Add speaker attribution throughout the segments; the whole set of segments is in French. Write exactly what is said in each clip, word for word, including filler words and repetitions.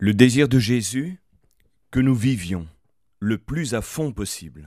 Speaker 1: Le désir de Jésus, que nous vivions le plus à fond possible.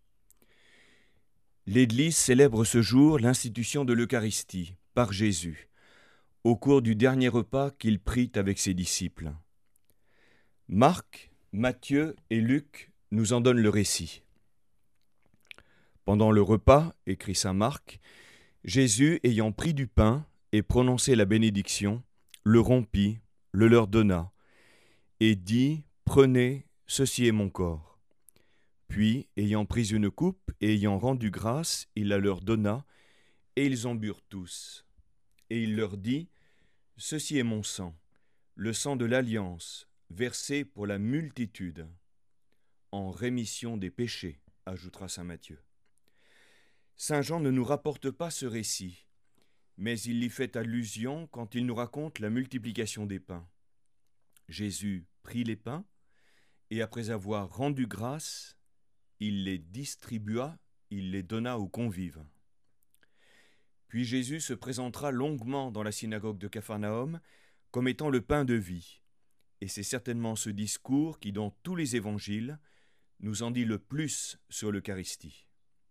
Speaker 1: L'Église célèbre ce jour l'institution de l'Eucharistie par Jésus, au cours du dernier repas qu'il prit avec ses disciples. Marc, Matthieu et Luc nous en donnent le récit. Pendant le repas, écrit saint Marc, Jésus, ayant pris du pain et prononcé la bénédiction, le rompit, le leur donna, et dit « Prenez, ceci est mon corps ». Puis, ayant pris une coupe et ayant rendu grâce, il la leur donna, et ils en burent tous. Et il leur dit « Ceci est mon sang, le sang de l'alliance, versé pour la multitude, en rémission des péchés », ajoutera saint Matthieu. Saint Jean ne nous rapporte pas ce récit, mais il y fait allusion quand il nous raconte la multiplication des pains. Jésus prit les pains, et après avoir rendu grâce, il les distribua, il les donna aux convives. Puis Jésus se présentera longuement dans la synagogue de Capharnaüm comme étant le pain de vie. Et c'est certainement ce discours qui, dans tous les évangiles, nous en dit le plus sur l'Eucharistie.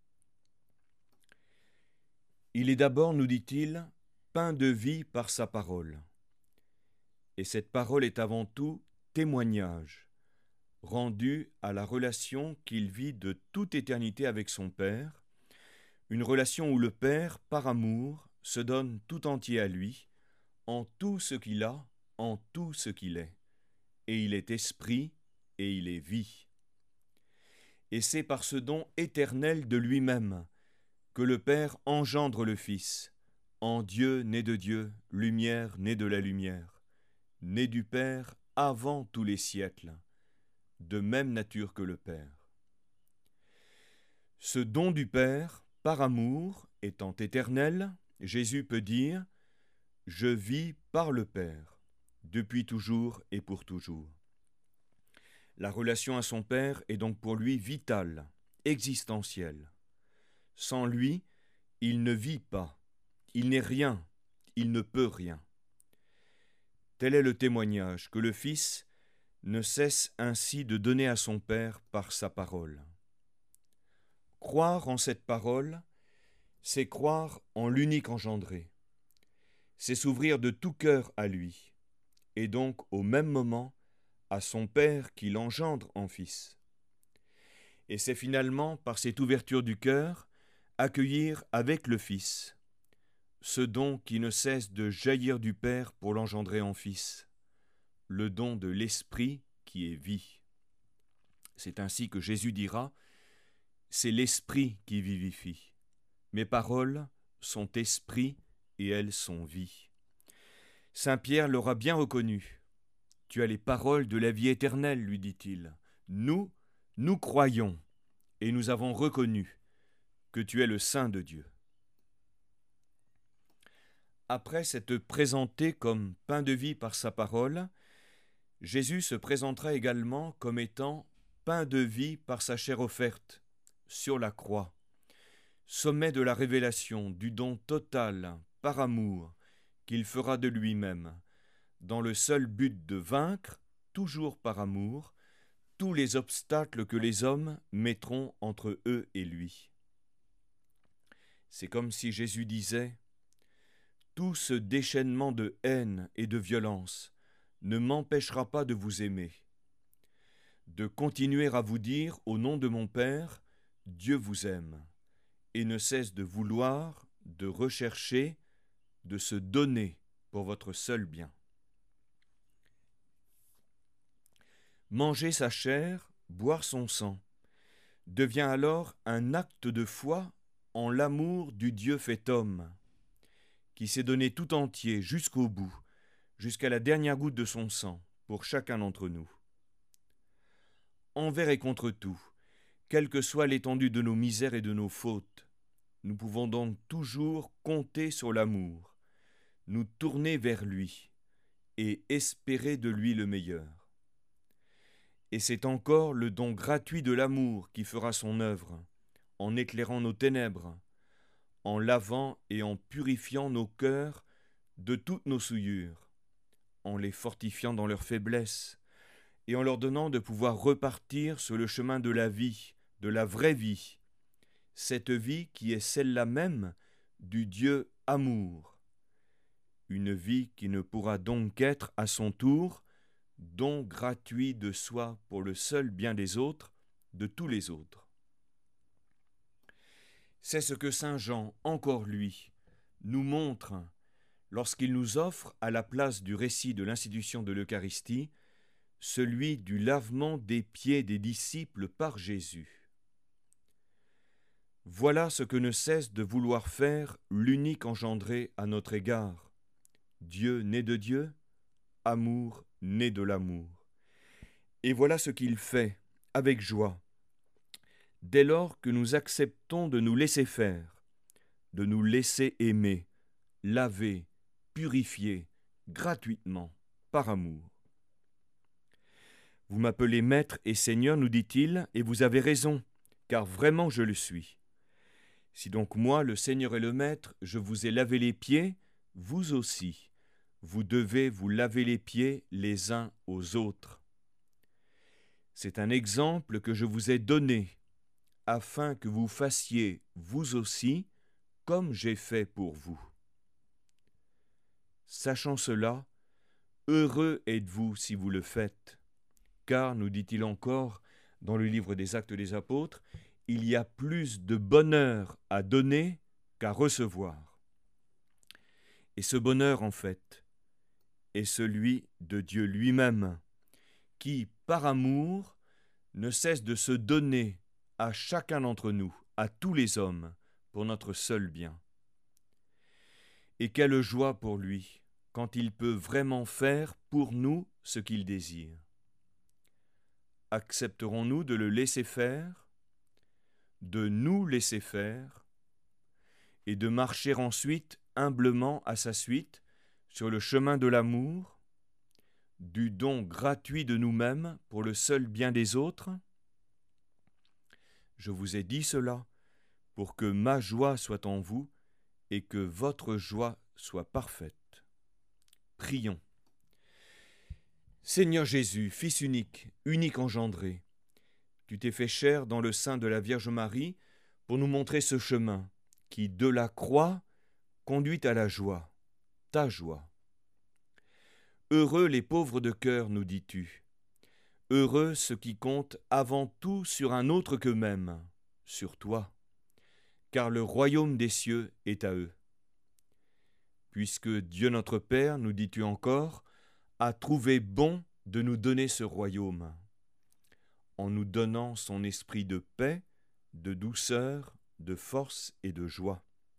Speaker 1: Il est d'abord, nous dit-il, pain de vie par sa parole. Et cette parole est avant tout témoignage, rendu à la relation qu'il vit de toute éternité avec son Père, une relation où le Père, par amour, se donne tout entier à lui, en tout ce qu'il a, en tout ce qu'il est. Et il est esprit, et il est vie. Et c'est par ce don éternel de lui-même que le Père engendre le Fils, en Dieu né de Dieu, lumière née de la lumière, né du Père avant tous les siècles, de même nature que le Père. Ce don du Père, par amour, étant éternel, Jésus peut dire « Je vis par le Père, depuis toujours et pour toujours ». La relation à son Père est donc pour lui vitale, existentielle. Sans lui, il ne vit pas, il n'est rien, il ne peut rien. Tel est le témoignage que le Fils ne cesse ainsi de donner à son Père par sa parole. Croire en cette parole, c'est croire en l'unique engendré. C'est s'ouvrir de tout cœur à lui, et donc au même moment à son Père qui l'engendre en Fils. Et c'est finalement par cette ouverture du cœur accueillir avec le Fils ce don qui ne cesse de jaillir du Père pour l'engendrer en Fils, le don de l'Esprit qui est vie. C'est ainsi que Jésus dira « C'est l'Esprit qui vivifie. Mes paroles sont esprit et elles sont vie. » Saint Pierre l'aura bien reconnu. « Tu as les paroles de la vie éternelle, lui dit-il. Nous, nous croyons et nous avons reconnu que tu es le Saint de Dieu. » Après s'être présenté comme pain de vie par sa parole, Jésus se présentera également comme étant pain de vie par sa chair offerte sur la croix, sommet de la révélation du don total par amour qu'il fera de lui-même, dans le seul but de vaincre, toujours par amour, tous les obstacles que les hommes mettront entre eux et lui. C'est comme si Jésus disait « Tout ce déchaînement de haine et de violence ne m'empêchera pas de vous aimer, de continuer à vous dire au nom de mon Père, Dieu vous aime, et ne cesse de vouloir, de rechercher, de se donner pour votre seul bien. » Manger sa chair, boire son sang, devient alors un acte de foi en l'amour du Dieu fait homme, qui s'est donné tout entier jusqu'au bout, jusqu'à la dernière goutte de son sang, pour chacun d'entre nous. Envers et contre tout, quelle que soit l'étendue de nos misères et de nos fautes, nous pouvons donc toujours compter sur l'amour, nous tourner vers lui et espérer de lui le meilleur. Et c'est encore le don gratuit de l'amour qui fera son œuvre, en éclairant nos ténèbres, en lavant et en purifiant nos cœurs de toutes nos souillures, en les fortifiant dans leur faiblesse, et en leur donnant de pouvoir repartir sur le chemin de la vie, de la vraie vie, cette vie qui est celle-là même du Dieu amour, une vie qui ne pourra donc qu'être à son tour don gratuit de soi pour le seul bien des autres, de tous les autres. C'est ce que saint Jean, encore lui, nous montre lorsqu'il nous offre, à la place du récit de l'institution de l'Eucharistie, celui du lavement des pieds des disciples par Jésus. Voilà ce que ne cesse de vouloir faire l'unique engendré à notre égard. Dieu né de Dieu, amour né de l'amour. Et voilà ce qu'il fait, avec joie, dès lors que nous acceptons de nous laisser faire, de nous laisser aimer, laver, purifier, gratuitement, par amour. Vous m'appelez Maître et Seigneur, nous dit-il, et vous avez raison, car vraiment je le suis. Si donc moi, le Seigneur et le Maître, je vous ai lavé les pieds, vous aussi, vous devez vous laver les pieds les uns aux autres. C'est un exemple que je vous ai donné, afin que vous fassiez, vous aussi, comme j'ai fait pour vous. Sachant cela, heureux êtes-vous si vous le faites, car, nous dit-il encore dans le livre des Actes des Apôtres, il y a plus de bonheur à donner qu'à recevoir. Et ce bonheur, en fait, est celui de Dieu lui-même, qui, par amour, ne cesse de se donner à chacun d'entre nous, à tous les hommes, pour notre seul bien. Et quelle joie pour lui, quand il peut vraiment faire pour nous ce qu'il désire. Accepterons-nous de le laisser faire, de nous laisser faire, et de marcher ensuite humblement à sa suite sur le chemin de l'amour, du don gratuit de nous-mêmes pour le seul bien des autres? Je vous ai dit cela pour que ma joie soit en vous et que votre joie soit parfaite. Prions. Seigneur Jésus, Fils unique, unique engendré, tu t'es fait chair dans le sein de la Vierge Marie pour nous montrer ce chemin qui, de la croix, conduit à la joie, ta joie. Heureux les pauvres de cœur, nous dis-tu. Heureux ceux qui comptent avant tout sur un autre qu'eux-mêmes, sur toi, car le royaume des cieux est à eux. Puisque Dieu notre Père, nous dis-tu encore, a trouvé bon de nous donner ce royaume, en nous donnant son esprit de paix, de douceur, de force et de joie.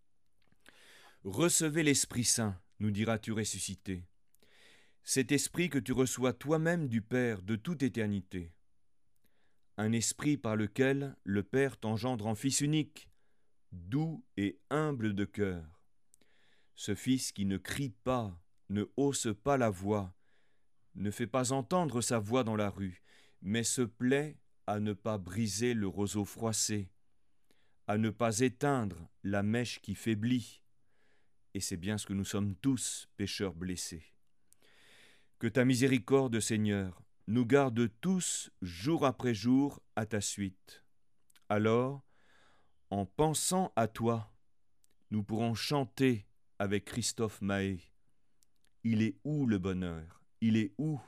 Speaker 1: Recevez l'Esprit Saint, nous diras-tu ressuscité, cet esprit que tu reçois toi-même du Père de toute éternité, un esprit par lequel le Père t'engendre en Fils unique, doux et humble de cœur, ce Fils qui ne crie pas, ne hausse pas la voix, ne fait pas entendre sa voix dans la rue, mais se plaît à ne pas briser le roseau froissé, à ne pas éteindre la mèche qui faiblit, et c'est bien ce que nous sommes tous, pécheurs blessés. Que ta miséricorde, Seigneur, nous garde tous, jour après jour, à ta suite. Alors, en pensant à toi, nous pourrons chanter avec Christophe Mahé. Il est où le bonheur? Il est où?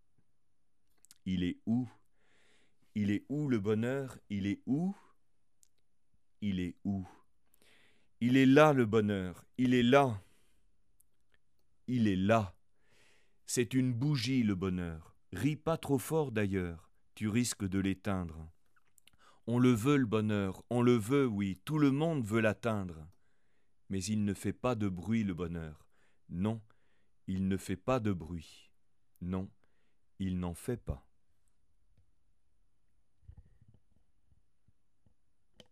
Speaker 1: Il est où? Il est où le bonheur? Il est où? Il est où? Il est là le bonheur, il est là. Il est là. C'est une bougie le bonheur. Ris pas trop fort d'ailleurs, tu risques de l'éteindre. On le veut le bonheur, on le veut, oui, tout le monde veut l'atteindre. Mais il ne fait pas de bruit le bonheur. Non, il ne fait pas de bruit. Non, il n'en fait pas.